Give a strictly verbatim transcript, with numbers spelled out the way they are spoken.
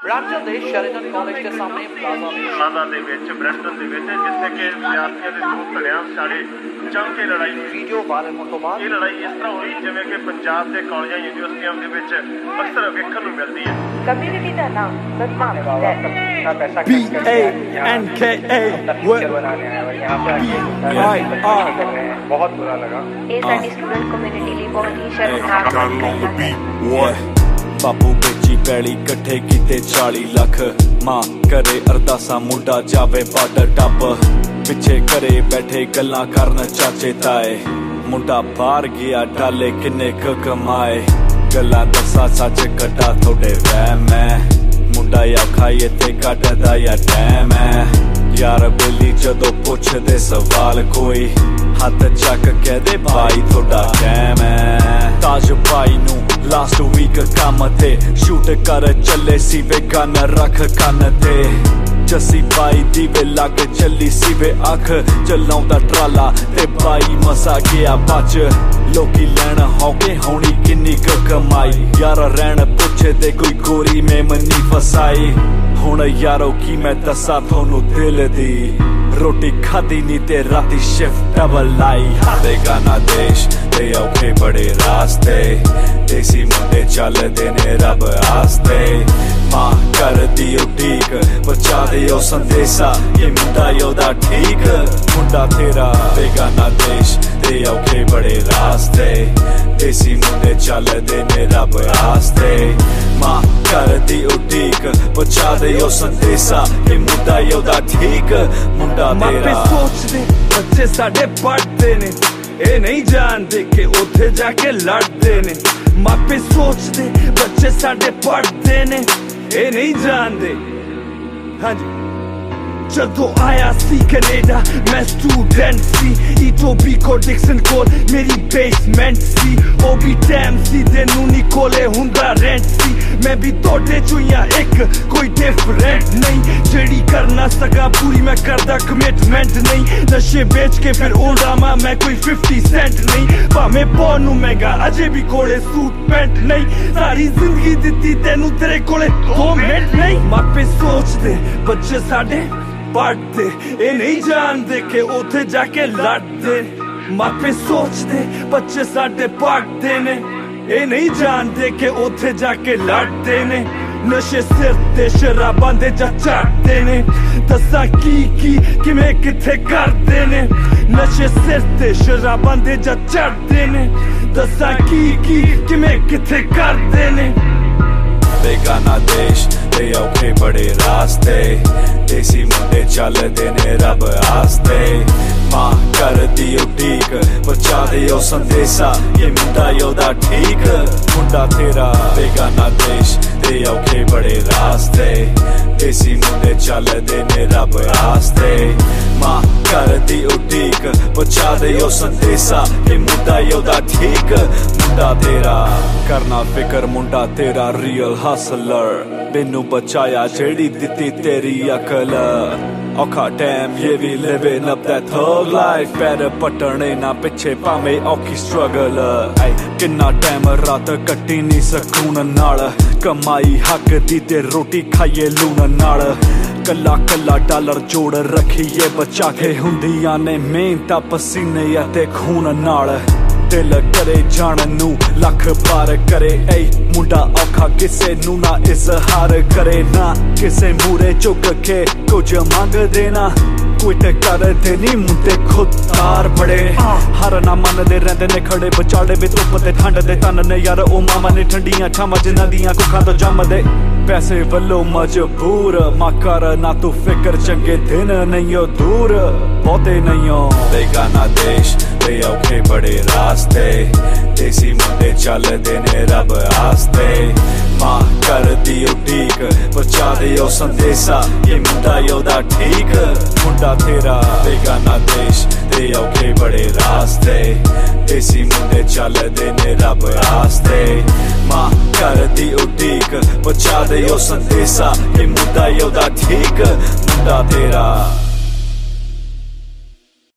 Brampton ਦੇ ਸ਼ੈਰੀਟਨ college ਦੇ ਸਾਹਮਣੇ ਪਲਾਜ਼ਾ ਵਿੱਚ ਪਲਾਜ਼ਾ ਦੇ ਵਿੱਚ ਬ੍ਰੈਂਪਟਨ ਦੇ ਵਿੱਚ ਜਿੱਥੇ ਕਿ ਵਿਦਿਆਰਥੀਆਂ ਦੇ ਦੋ ਧੜਿਆਂ ਵਿਚਾਲੇ ਜੰਮ ਕੇ ਲੜਾਈ ਵੀਡੀਓ ਵਾਇਰਲ ਹੋਣ ਤੋਂ ਬਾਅਦ ਇਹ ਲੜਾਈ ਇਸ ਤਰ੍ਹਾਂ ਹੋਈ ਜਿਵੇਂ ਕਿ ਪੰਜਾਬ ਦੇ ਕਾਲਜਾਂ ਯੂਨੀਵਰਸਿਟੀਆਂ ਦੇ ਵਿੱਚ ਅਕਸਰ ਵੇਖਣ ਨੂੰ ਮਿਲਦੀ ਹੈ। ਕਮਿਊਨਿਟੀ ਦਾ ਨਾਮ ਬਦਨਾਮ ਹੈ। B A N K A बनाने हैं और यहाँ पे बहुत बुरा लगा। ਇਹ ਸਾਡੀ ਸਟੂਡੈਂਟ ਕਮਿਊਨਿਟੀ ਲਈ ਬਹੁਤ ਹੀ ਸ਼ਰਮਨਾਕ ਹੈ। ਬਾਪੂ ਵੇਚੀ ਪੈਲੀ ਇਕੱਠੇ ਕੀਤੇ ਚਾਲੀ ਲੱਖ ਮਾਂ ਕਰੇ ਅਰਦਾਸਾਂ ਮੁੰਡਾ ਜਾਵੇ ਬਾਰਡਰ ਟੱਪ ਪਿੱਛੇ ਘਰੇ ਬੈਠੇ ਗੱਲਾਂ ਕਰਨ ਚਾਚੇ ਤਾਏ ਮੁੰਡਾ ਬਾਹਰ ਗਿਆ ਡਾਲੇ ਕਿੰਨੇ ਕੁ ਕਮਾਏ ਗੱਲਾਂ ਦੱਸਾਂ ਸੱਚ ਕੱਟਾ ਤੁਹਾਡੇ ਵਹਿਮ ਹੈ ਮੁੰਡਾ ਆਖਾ ਇੱਥੇ ਕੱਢਦਾ ਯਾ ਟੈਮ ਹੈ ਯਾਰ ਬੇਲੀ ਜਦੋਂ ਪੁੱਛਦੇ ਸਵਾਲ ਕੋਈ ਹੱਥ ਚੱਕ ਕਹਦੇ ਭਾਈ ਤੁਹਾਡਾ ਟੈਮ ਹੈ ਤਾਜ ਭਾਈ ਨੂੰ ਲਾਸਟ ਵੀਕ ਕੰਮ ਤੇ ਸ਼ੂਟ ਕਰ ਚੱਲੇ ਸੀ ਵੇ ਗਨ ਰੱਖ ਕੰਨ ਤੇ ਜੱਸੀ ਬਾਈ ਦੀ ਵੇ ਲੱਗ ਚੱਲੀ ਸੀ ਵੇ ਅੱਖ ਚਲਾਉਂਦਾ ਟਰਾਲਾ ਤੇ ਬਾਈ ਮਸਾ ਗਿਆ ਬਚ ਲੋਕੀ ਲੈਣ ਹੌਕੇ ਹੋਣੀ ਕਿੰਨੀ ਕੁ ਕਮਾਈ ਯਾਰ ਰਹਿਣ ਪੁੱਛਦੇ ਕੋਈ ਗੋਰੀ ਮੇਮਨੀ ਫਸਾਈ ਹੁਣ ਯਾਰੋ ਕੀ ਮੈਂ ਦੱਸਾਂ ਤੁਹਾਨੂੰ ਦਿਲ ਦੀ ਰੋਟੀ ਖਾਦੀ ਨੀ ਤੇ ਰਾਤੀ ਸ਼ਿਫਟ ਡਬਲ ਲਾਈ ਬੇਗਾਨਾ ਦੇਸ਼ ਤੇ ਔਖੇ ਬੜੇ ਰਾਸਤੇ ਦੇਸੀ ਮੁੰਡੇ ਚੱਲਦੇ ਨੇ ਰੱਬ ਆਸਤੇ ਮਾਂ ਕਰਦੀ ਉਡੀਕ ਪਹੁੰਚਾ ਦਿਓ ਸੰਦੇਸ਼ਾ ਇਹ ਮੁੰਡਾ ਉਹਦਾ ਠੀਕ ਮੁੰਡਾ ਤੇਰਾ ਬੇਗਾਨਾ ਦੇਸ਼ ਤੇ ਔਖੇ ਬੜੇ ਰਾਸਤੇ ਦੇਸੀ ਮੁੰਡੇ ਚੱਲਦੇ ਨੇ ਰੱਬ ਆਸਤੇ ਮਾਂ ਕਰਦੀ ਉਡੀਕ ਪਹੁੰਚਾ ਦਿਓ ਸੰਦੇਸ਼ਾ ਇਹ ਮੁੰਡਾ ਉਹਦਾ ਠੀਕ ਮੁੰਡਾ ਤੇਰਾ ਸੋਚਦੇ ਬੱਚੇ ਸਾਡੇ ਪੜ੍ਹਦੇ ਨੇ ਇਹ ਨਹੀਂ ਜਾਣਦੇ ਕਿ ਉੱਥੇ ਜਾ ਕੇ ਲੜਦੇ ਨੇ ਮਾਪੇ ਸੋਚਦੇ ਬੱਚੇ ਸਾਡੇ ਪੜ੍ਹਦੇ ਨੇ ਇਹ ਨਹੀਂ ਜਾਣਦੇ ਹਾਂਜੀ ਜਦੋਂ ਆਇਆ ਸੀ ਕੈਨੇਡਾ ਮੈਂ ਸਟੂਡੈਂਟ ਸੀ ਈਟੋਬੀਕੋ ਡਿਕਸਨ ਕੋਲ ਮੇਰੀ ਬੇਸਮੈਂਟ ਸੀ ਉਹ ਵੀ ਟਾਈਮ ਸੀ ਤੈਨੂੰ ਨੀ ਕੋਲੇ ਹੁੰਦਾ ਰੈਂਟ ਸੀ ਮੈਂ ਵੀ ਤੁਹਾਡੇ ਚੋਂ ਇੱਕ ਕੋਈ ਡਿਫਰੈਂਟ ਨਹੀਂ ਜਿਹੜੀ ਕਰਨਾ ਸਕਾਂ ਪੂਰੀ ਮੈਂ ਕਰਦਾ ਕਮਿਟਮੈਂਟ ਨਹੀਂ ਨਸ਼ੇ ਵੇਚ ਕੇ ਫਿਰ ਉਡਾਵਾਂ ਮੈਂ ਕੋਈ ਫਿਫਟੀ ਸੈਂਟ ਨਹੀਂ ਭਾਵੇਂ ਬਹੁਤ ਨੂੰ ਮਹਿੰਗਾ ਅਜੇ ਵੀ ਕੋਲੇ ਸੂਟ ਪੈਂਟ ਨਹੀਂ ਸਾਰੀ ਜ਼ਿੰਦਗੀ ਦਿੱਤੀ ਤੈਨੂੰ ਤੇਰੇ ਕੋਲੇ ਦੋ ਮਿੰਟ ਨਹੀਂ ਮਾਪੇ ਸੋਚਦੇ ਬੱਚੇ ਸਾਡੇ ਪੜ੍ਹਦੇ ਇਹ ਨਹੀਂ ਜਾਣਦੇ ਕਿ ਉੱਥੇ ਜਾ ਕੇ ਲੜਦੇ ਮਾਪੇ ਸੋਚਦੇ ਬੱਚੇ ਸਾਡੇ ਪੜ੍ਹਦੇ ਨੇ ਇਹ ਨਹੀਂ ਜਾਣਦੇ ਕਿ ਉੱਥੇ ਜਾ ਕੇ ਲੜਦੇ ਨੇ ਨਸ਼ੇ ਸਿਰ ਤੇ ਸ਼ਰਾਬਾਂ ਦੇ ਜਾ ਚੜਦੇ ਨੇ ਦੱਸਾਂ ਕੀ ਕੀ ਕਿਵੇਂ ਕਿੱਥੇ ਕਰਦੇ ਨੇ ਨਸ਼ੇ ਸਿਰ ਤੇ ਸ਼ਰਾਬਾਂ ਦੇ ਜਾ ਚੜਦੇ ਨੇ ਦੱਸਾਂ ਕੀ ਕੀ ਕਿਵੇਂ ਕਿੱਥੇ ਕਰਦੇ ਨੇ ਬੇਗਾਨਾ ਦੇਸ਼ ਤੇ ਔਖੇ ਬੜੇ ਰਾਸਤੇ ਦੇਸੀ ਮੁੰਡੇ ਚੱਲਦੇ ਨੇ ਰੱਬ ਆਸਤੇ ਮਾਂ ਕਰਦੀ ਉਡੀਕ ਪਹੁੰਚਾ ਦਿਓ ਸੰਦੇਸ਼ਾ ਇਹ ਮੁੰਡਾ ਉਹਦਾ ਠੀਕ ਮੁੰਡਾ ਤੇਰਾ ਬੇਗਾਨਾ ਦੇਸ਼ ਤੇ ਔਖੇ ਬੜੇ ਰਾਸਤੇ ਦੇਸੀ ਮੁੰਡੇ ਚੱਲਦੇ ਨੇ ਰੱਬ ਆਸਤੇ ਮਾਂ ਕਰਦੀ ਉਡੀਕ ਪਹੁੰਚਾ ਦਿਓ ਸੰਦੇਸ਼ਾ ਇਹ ਮੁੰਡਾ ਉਹਦਾ ਠੀਕ ਮੁੰਡਾ ਤੇਰਾ ਕਰਨਾ ਫਿਕਰ ਮੁੰਡਾ ਤੇਰਾ ਰੀਅਲ ਹਸਲਰ ਮੈਨੂੰ ਬਚਾਇਆ ਜਿਹੜੀ ਦਿੱਤੀ ਤੇਰੀ ਅਕਲ ਔਖਾ ਟਾਈਮ ਇਹ ਵੀ living up that thug life ਪੈਰ ਪਟਣੇ ਨਾ ਪਿੱਛੇ ਭਾਵੇਂ ਔਖੀ ਸਟਰਗਲ ਕਿੰਨਾ ਟਾਈਮ ਰਾਤ ਕੱਟੀ ਨਹੀਂ ਸਕੂਨ ਨਾਲ ਕਮਾਈ ਹੱਕ ਦੀ ਤੇ ਰੋਟੀ ਖਾਈਏ ਲੂਣ ਨਾਲ ਕੱਲਾ ਕੱਲਾ ਡਾਲਰ ਜੋੜ ਰੱਖੀਏ ਬਚਾ ਕੇ ਹੁੰਦੀਆਂ ਨੇ ਮਿਹਨਤਾਂ ਪਸੀਨੇ ਅਤੇ ਖੂਨ ਨਾਲ ਦਿਲ ਕਰੇ ਜਾਣ ਨੂੰ ਲੱਖ ਪਾਰ ਕਰੇ ਏ ਮੁੰਡਾ ਔਖਾ ਕਿਸੇ ਨੂੰ ਨਾ ਇਜ਼ਹਾਰ ਕਰੇ ਨਾ ਕਿਸੇ ਮੂਰੇ ਝੁਕ ਕੇ ਕੁਝ ਮੰਗਦੇ ਨਾ ਕੁਇਟ ਕਰਦੇ ਨੀ ਮੁੰਡੇ ਖੁਦਾਰ ਬੜੇ ਹਰ ਨਾ ਮੰਨਦੇ ਰਹਿੰਦੇ ਨੇ ਖੜੇ ਵਿਚਾਲੇ ਵਿੱਚ ਉੱਪ ਤੇ ਠੰਡ ਦੇ ਤਨ ਨੇ ਯਾਰ ਉਹ ਮਾਮਾ ਨੇ ਠੰਡੀਆਂ ਛਾਵਾਂ ਜਿਨ੍ਹਾਂ ਦੀਆਂ ਕੁੱਖਾਂ ਤੋਂ ਜੰਮਦੇ ਪੈਸੇ ਵੱਲੋਂ ਮਜਬੂਰ ਮਾ ਕਰ ਨਾ ਤੂੰ ਫਿਕਰ ਚੰਗੇ ਦਿਨ ਨਹੀਂ ਉਹ ਦੂਰ ਬਹੁਤੇ ਨਹੀਂ ਉਹ ਬੇਗਾਨਾ ਦੇਸ਼ ਤੇ ਔਖੇ ਬੜੇ ਰਾਸਤੇ ਦੇਸੀ ਮੁੰਡੇ ਚੱਲਦੇ ਨੇ ਰੱਬ ਆਸਤੇ ਮਾਂ ਕਰਦੀ ਉਡੀਕ ਪਹੁੰਚਾ ਦਿਓ ਸੰਦੇਸ਼ਾ ਇਹ ਮੁੰਡਾ ਉਹਦਾ ਠੀਕ ਮੁੰਡਾ ਤੇਰਾ ਬੇਗਾਨਾ ਦੇਸ਼ ਤੇ ਔਖੇ ਬੜੇ ਰਾਸਤੇ ਦੇਸੀ ਮੁੰਡੇ ਚੱਲਦੇ ਨੇ ਰੱਬ ਆਸਤੇ ਮਾਂ ਕਰਦੀ ਉਡੀਕ ਪਹੁੰਚਾ ਦਿਓ ਸੰਦੇਸ਼ਾ ਇਹ ਮੁੰਡਾ ਉਹਦਾ ਠੀਕ ਮੁੰਡਾ ਤੇਰਾ